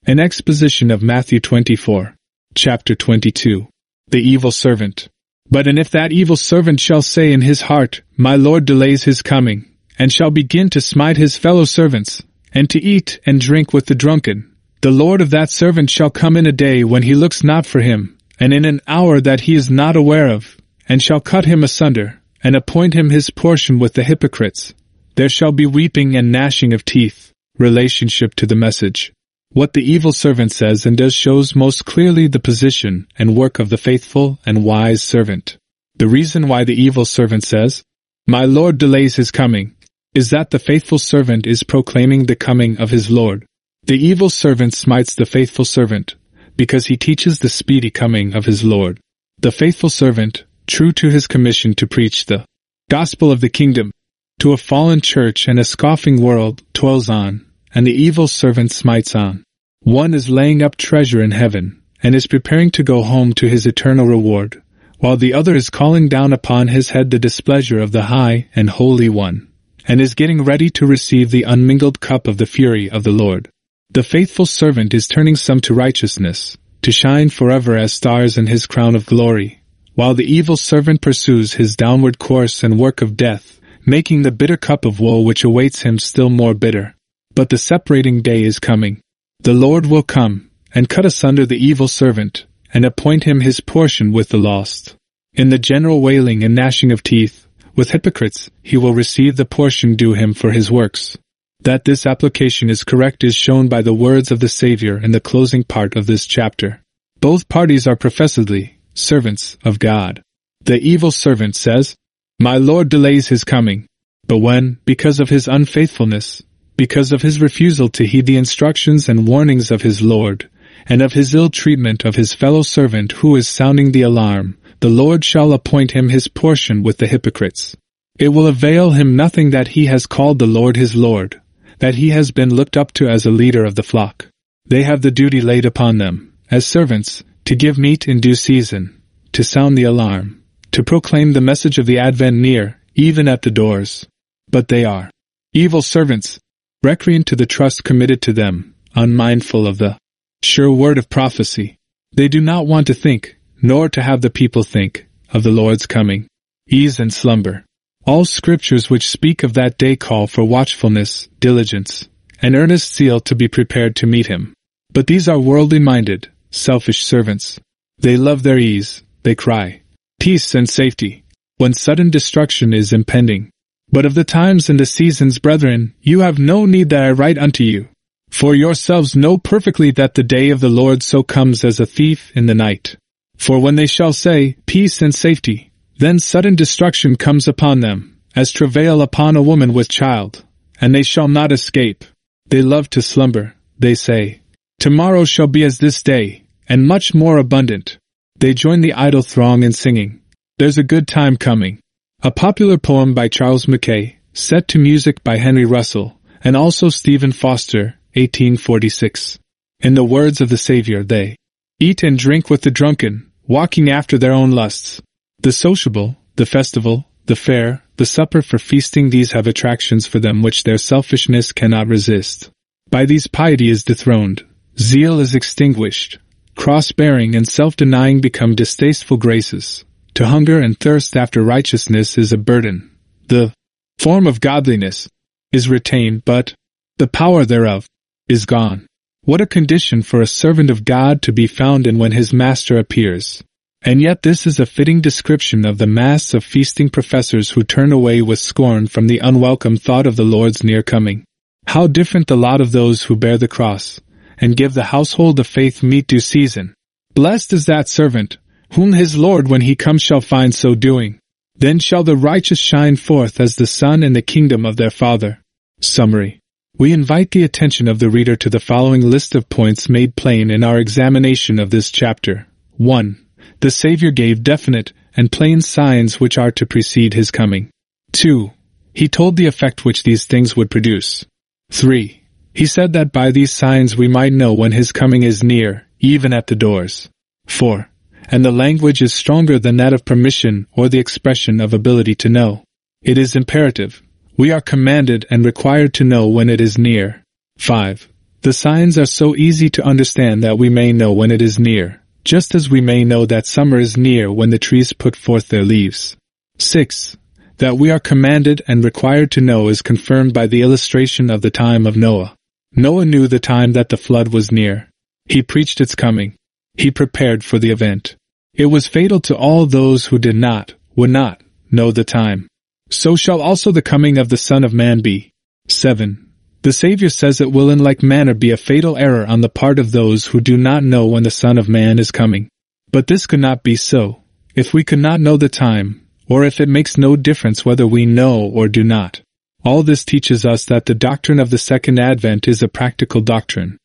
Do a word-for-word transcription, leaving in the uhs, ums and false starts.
An exposition of Matthew twenty-four. Chapter twenty-two. The evil servant. But and if that evil servant shall say in his heart, My Lord delays his coming, and shall begin to smite his fellow servants, and to eat and drink with the drunken, the Lord of that servant shall come in a day when he looks not for him, and in an hour that he is not aware of, and shall cut him asunder, and appoint him his portion with the hypocrites. There shall be weeping and gnashing of teeth. Relationship to the message. What the evil servant says and does shows most clearly the position and work of the faithful and wise servant. The reason why the evil servant says, My Lord delays his coming, is that the faithful servant is proclaiming the coming of his Lord. The evil servant smites the faithful servant, because he teaches the speedy coming of his Lord. The faithful servant, true to his commission to preach the gospel of the kingdom, to a fallen church and a scoffing world, toils on, and the evil servant smites on. One is laying up treasure in heaven, and is preparing to go home to his eternal reward, while the other is calling down upon his head the displeasure of the High and Holy One, and is getting ready to receive the unmingled cup of the fury of the Lord. The faithful servant is turning some to righteousness, to shine forever as stars in his crown of glory, while the evil servant pursues his downward course and work of death, making the bitter cup of woe which awaits him still more bitter. But the separating day is coming. The Lord will come, and cut asunder the evil servant, and appoint him his portion with the lost. In the general wailing and gnashing of teeth, with hypocrites, he will receive the portion due him for his works. That this application is correct is shown by the words of the Savior in the closing part of this chapter. Both parties are professedly servants of God. The evil servant says, My Lord delays his coming. But when, because of his unfaithfulness, because of his refusal to heed the instructions and warnings of his Lord, and of his ill treatment of his fellow servant who is sounding the alarm, the Lord shall appoint him his portion with the hypocrites. It will avail him nothing that he has called the Lord his Lord, that he has been looked up to as a leader of the flock. They have the duty laid upon them, as servants, to give meat in due season, to sound the alarm, to proclaim the message of the advent near, even at the doors. But they are evil servants, recreant to the trust committed to them, unmindful of the sure word of prophecy. They do not want to think, nor to have the people think, of the Lord's coming. Ease and slumber. All scriptures which speak of that day call for watchfulness, diligence, and earnest zeal to be prepared to meet him. But these are worldly-minded, selfish servants. They love their ease, they cry, Peace and safety, when sudden destruction is impending. But of the times and the seasons, brethren, you have no need that I write unto you. For yourselves know perfectly that the day of the Lord so comes as a thief in the night. For when they shall say, Peace and safety, then sudden destruction comes upon them, as travail upon a woman with child, and they shall not escape. They love to slumber, they say, Tomorrow shall be as this day, and much more abundant. They join the idle throng in singing, There's a good time coming. A popular poem by Charles Mackay, set to music by Henry Russell, and also Stephen Foster, eighteen forty-six. In the words of the Savior, they eat and drink with the drunken, walking after their own lusts. The sociable, the festival, the fair, the supper for feasting, these have attractions for them which their selfishness cannot resist. By these piety is dethroned, zeal is extinguished, cross-bearing and self-denying become distasteful graces. To hunger and thirst after righteousness is a burden. The form of godliness is retained, but the power thereof is gone. What a condition for a servant of God to be found in when his master appears. And yet this is a fitting description of the mass of feasting professors who turn away with scorn from the unwelcome thought of the Lord's near coming. How different the lot of those who bear the cross, and give the household of faith meat due season. Blessed is that servant, whom his Lord when he comes shall find so doing. Then shall the righteous shine forth as the sun in the kingdom of their Father. Summary. We invite the attention of the reader to the following list of points made plain in our examination of this chapter. one. The Savior gave definite and plain signs which are to precede his coming. two. He told the effect which these things would produce. three. He said that by these signs we might know when his coming is near, even at the doors. four. And the language is stronger than that of permission or the expression of ability to know. It is imperative. We are commanded and required to know when it is near. five. The signs are so easy to understand that we may know when it is near, just as we may know that summer is near when the trees put forth their leaves. six. That we are commanded and required to know is confirmed by the illustration of the time of Noah. Noah knew the time that the flood was near. He preached its coming. He prepared for the event. It was fatal to all those who did not, would not, know the time. So shall also the coming of the Son of Man be. seven. The Savior says it will in like manner be a fatal error on the part of those who do not know when the Son of Man is coming. But this could not be so, if we could not know the time, or if it makes no difference whether we know or do not. All this teaches us that the doctrine of the Second Advent is a practical doctrine.